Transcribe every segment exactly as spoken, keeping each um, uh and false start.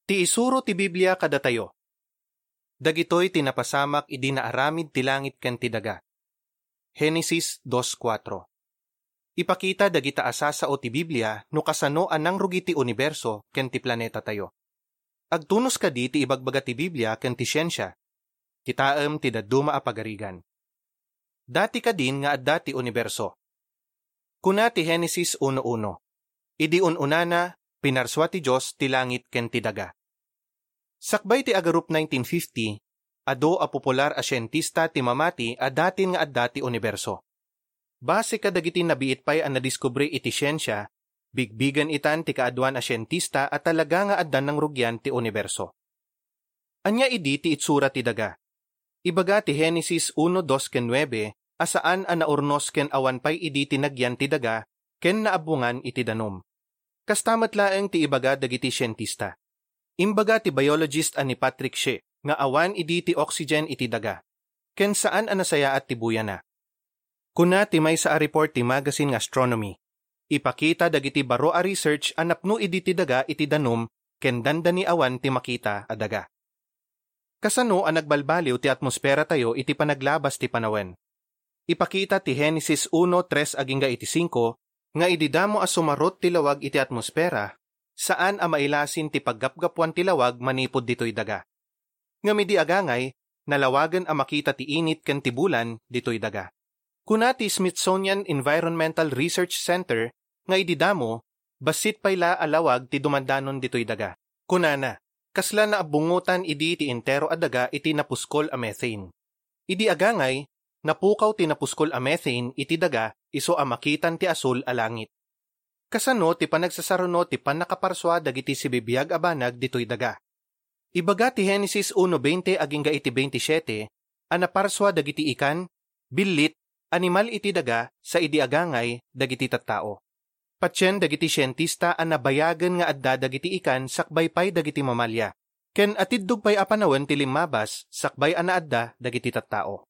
Ti isuro ti Biblia kada tayo. Dagitoy tinapasamak idi naaramid ti langit ken ti daga. Genesis two four. Ipakita dagita asasa o ti Biblia no kasano anang rugi ti universo ken ti planeta tayo. Agtunos kadi ti ibagbaga ti Biblia ken ti siyensya. Kitaem ti dadduma a pagarigan. Dati kadin nga adda ti universo. Kuna ti Genesis one one. Idi ununana pinarswa ti Dios ti langit ken ti daga. Sakbay ti agarup nineteen fifty, ado a popular a siyentista ti mamati a datin nga adda ti universo. Base kadagiti nabiit pay a nadiskubre iti siyensya, bigbigan itan ti kaadwan a siyentista at talaga nga addan ng rugyan ti universo. Anya idi ti itsura ti daga. Ibaga ti Genesis one two ken nine, asaan a naurnos ken awan pay idi tinagyan ti daga, ken naabungan iti danom. Kastamat laeng ti ibaga dagiti siyentista. Imbaga ti biologist ani Patrick Shea, nga awan idi ti oxygen iti daga. Ken saan anasaya at tibuya na. Kuna ti may sa a report ti magazine nga Astronomy. Ipakita dagiti baro a research anapno idi ti daga iti danom, ken dandani awan ti makita a daga. Kasano ang nagbalbaliw ti atmosfera tayo iti panaglabas ti panawen. Ipakita ti Genesis one three agingga iti five, nga ididamo a sumarot ti lawag iti atmosfera, saan a mailasin ti paggapgapuan ti lawag manipod ditoy daga. Ngamidi agangay, nalawagan a makita ti init ken ti bulan ditoy daga. Kuna ti Smithsonian Environmental Research Center nga ididamo, basit payla alawag ti dumandanon ditoy daga. Kunana, kasla na abungutan idi ti entero a daga iti napuskol a methane. Idi agangay, napukaw ti napuskol a methane iti daga iso a makitan ti asul a langit. Kasano ti panagsasaruno ti panakaparswa dagiti sibibiyag a banag ditoy daga. Ibaga ti Genesis one twenty agingga iti twenty-seven, anaparswa dagiti ikan, billit, animal iti daga sa idi agangay dagiti tattao. Patyen dagiti siyentista a nabayagan nga adda dagiti ikan sakbay pay dagiti mamalya. Ken atiddog pay a panawon ti limabas sakbay a naadda dagiti tattao.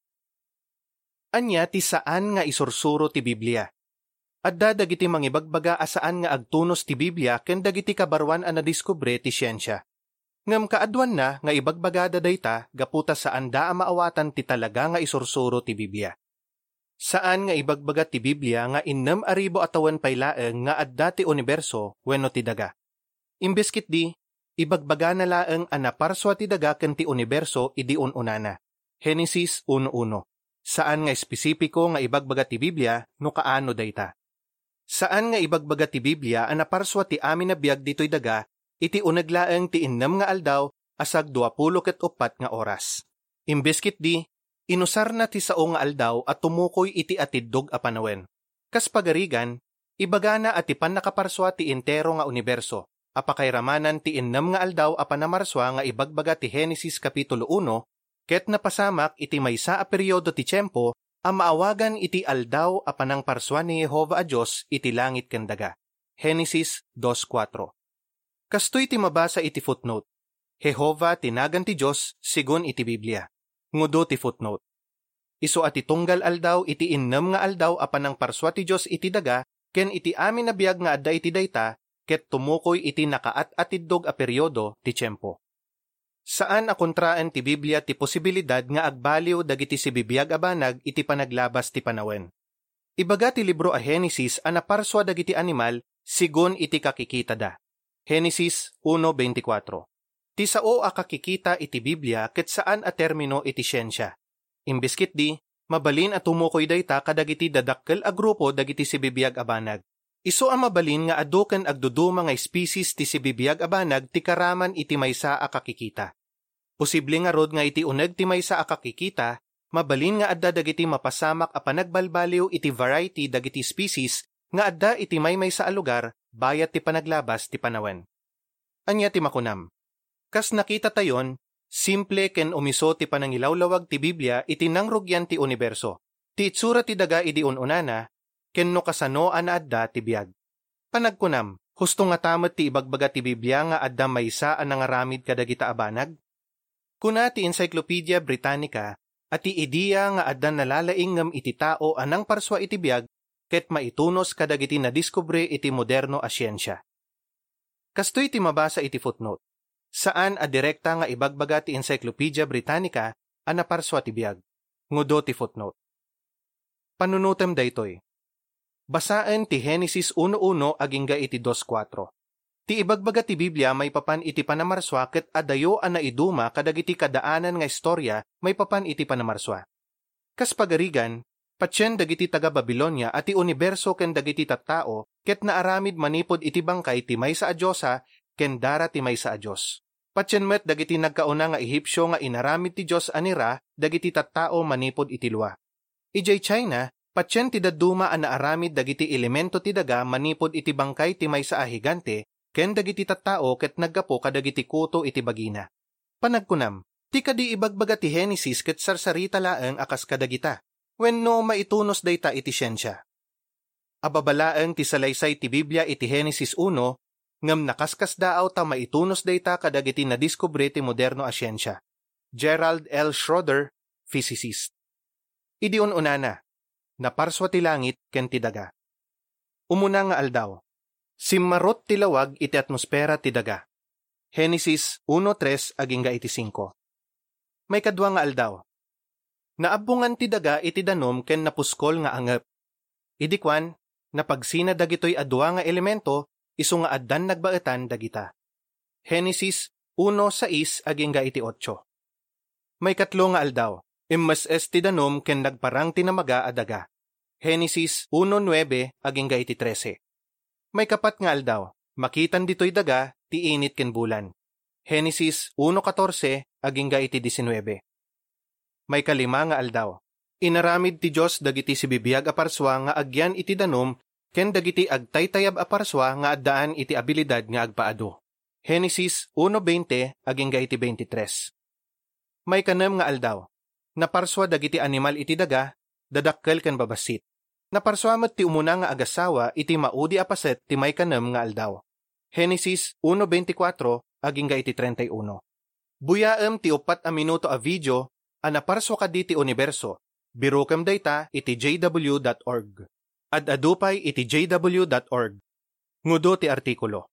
Anya ti saan nga isursuro ti Biblia. Adda dagiti mangibagbaga asaan nga agtunos ti Biblia ken dagiti kabarwan a nadiskubre ti siyensya. Ngem kaadwan na nga ibagbagada dayta gaputa saan da a maawatan ti talaga nga isursuro ti Biblia. Saan nga ibagbaga ti Biblia nga innem aribo atawan paylaeng nga adda ti universo wenno ti daga. Imbes ket di ibagbaga na laeng a naparswa ti daga ken ti universo idi ununana. Genesis one one. Saan nga espesipiko nga ibagbaga ti Biblia no kaano dayta. Saan nga ibagbaga ti Biblia a naparswa ti amin na biag ditoy daga iti unaglaeng ti innem nga aldaw asag twenty ket upat nga oras. Imbes ket di inusar na ti sao nga aldaw at tumukoy iti atiddog a panawen. Kas pagarigan, ibagana at ti panakaparswa ti entero nga universo, apakairamanan ti innem nga aldaw a panamarswa nga ibagbaga ti Genesis Kapitulo one, ket napasamak iti maysa a peryodo ti tiyempo, a maawagan iti aldaw a panang parswa ni Jehova a Dios iti langit ken daga. Genesis two four. Kastoy ti mabasa iti footnote. Jehova tinagan ti Dios sigon iti Biblia. Ngudo ti footnote. Isu ati tunggal aldaw iti innem nga aldaw a panang parswa ti Dios iti daga ken iti amin na biag nga adda iti dayta ket tumukoy iti nakaat-atiddog a peryodo ti tiyempo. Saan a kontraan ti Biblia ti posibilidad nga agbaliw dagiti sibibiyag a banag iti panaglabas ti panawen. Ibaga ti libro a Genesis a naparswa dagiti animal sigon iti kakikita da. Genesis one twenty-four. Ti sao a kakikita iti Biblia ket saan a termino iti siyensya. Imbes ket di, mabalin at tumukoy dayta kadagiti dadakkel a grupo dagiti sibibiyag a banag. Isu a mabalin nga adu ken agduduma nga species ti sibibiyag a banag ti karaman iti maysa a kakikita. Posible nga rod nga iti uneg ti maysa a kakikita, mabalin nga adda dagiti mapasamak a panagbalbaliw iti variety dagiti species nga adda iti maymaysa a lugar bayat ti panaglabas ti panawen. Anya ti makunam. Kas nakita tayon, simple ken umiso ti panangilawlawag ti Biblia iti nangrugyan ti universo. Ti itsura ti daga idi ununana, ken no kasano a naadda ti biag. Panagkunam, husto nga tamet ti ibagbaga ti Biblia nga adda maysa a nangaramid kadagita a banag? Kuna ti Encyclopedia Britannica at ti ideya nga adda nalalaingem iti tao anang parswa iti biag ket maitunos kadagiti na diskubre iti moderno a siyensya. Kastoy ti mabasa iti footnote. Saan a direkta nga ibagbaga ti Encyclopedia Britannica a naparswa ti biag. Ngudo ti footnote. Panunutem daytoy. Basaan ti Genesis one one agingga iti two four. Ti ibagbaga ti Biblia may papan iti panamarswa ket adayo a naiduma kadagiti kadaanan nga istorya may papan iti panamarswa. Kas pagarigan, patyen dagiti taga Babilonia at ti universo ken dagiti tattao ket naaramid manipod iti bangkay ti maysa a Diyosa ken dara ti maysa a Dios. Patyen met dagiti nagkauna nga Ehipsyo nga inaramid ti Dios anira dagiti tattao manipod iti luwa. Ijay China, patyen ti dadduma a naaramid dagiti elemento ti daga manipod iti bangkay ti maysa a higante ken dagiti tattao ket naggapo kadagiti kuto iti bagina. Panagkunam, ti kadi ibagbaga ti Genesis ket sarsarita laeng akas kadagita. Wenno maitunos dayta iti siyensya. Ababalaeng ti salaysay ti Biblia iti Genesis one, ngem nakaskas daaw ta maitunos dayta kadagiti nadiskubre ti moderno a siyensya. Gerald L. Schroeder, physicist. Idi un-unana, naparswa ti langit ken ti daga. Umuna nga aldaw. Simmarot ti lawag iti atmosfera ti daga. Genesis one three agingga iti five. May kadwa nga aldaw. Naabungan ti daga iti danom ken napuskol nga angep. Idi kwan, napagsina dagitoy adwa nga elemento, isu nga addan nagbaetan dagita. Genesis one six agingga iti eight. May katlo nga aldaw. Immas es ti danom ken nagparang tinamaga a daga. Genesis one nine agingga iti thirteen. May kapat nga aldaw. Makitan ditoy daga ti init ken bulan. Genesis one fourteen agingga iti nineteen. May kalima nga aldaw. Inaramid ti Dios dagiti sibibiyag a parswa nga agyan iti danom ken dagiti agtaytayab a parswa nga addaan iti abilidad nga agpaado. Genesis one twenty agingga iti twenty-three. May kanem nga aldaw. Naparswa dagiti animal iti daga, dadakkel ken babasit. Naparswa met ti umuna nga agasawa iti maudi a paset ti may kanem nga aldaw. Genesis one twenty-four agingga iti thirty-one. Buyaem ti upat a minuto a video a naparswa kadi ti universo. Birukem dayta iti j w dot org. Ad adupay iti j w dot org. Ngudo ti artikulo.